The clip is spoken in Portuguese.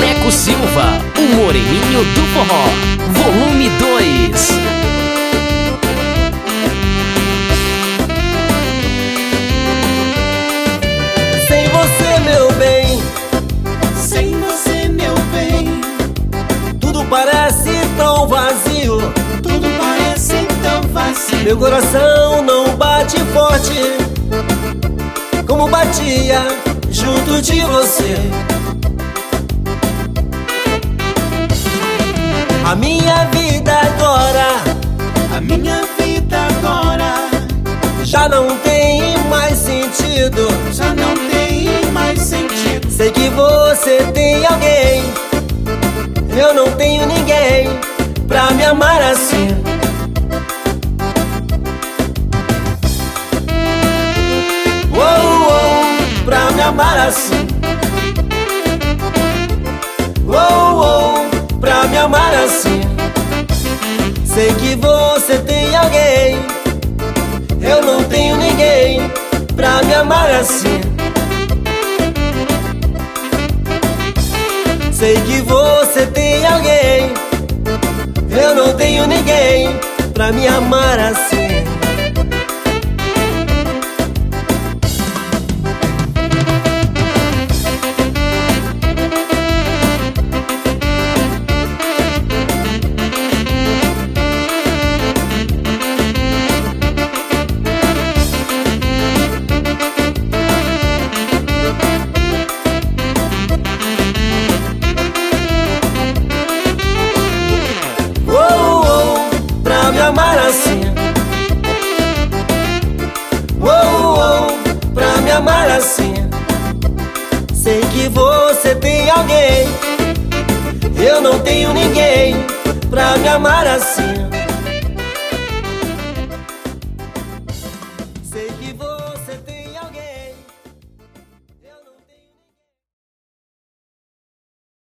Neco Silva, o Moreninho do Forró, volume 2. Sem você, meu bem, sem você, meu bem, tudo parece tão vazio. tudo parece tão vazio. Meu coração não bate forte como batia junto de você. A minha vida agora já não tem mais sentido. Já não tem mais sentido. Sei que você tem alguém, eu não tenho ninguém pra me amar assim. Pra me amar assim. Pra me amar assim. Sei que você tem alguém, eu não tenho ninguém pra me amar assim. Sei que você tem alguém, eu não tenho ninguém pra me amar assim. Pra me amar assim. Pra me amar assim. Sei que você tem alguém, eu não tenho ninguém pra me amar assim.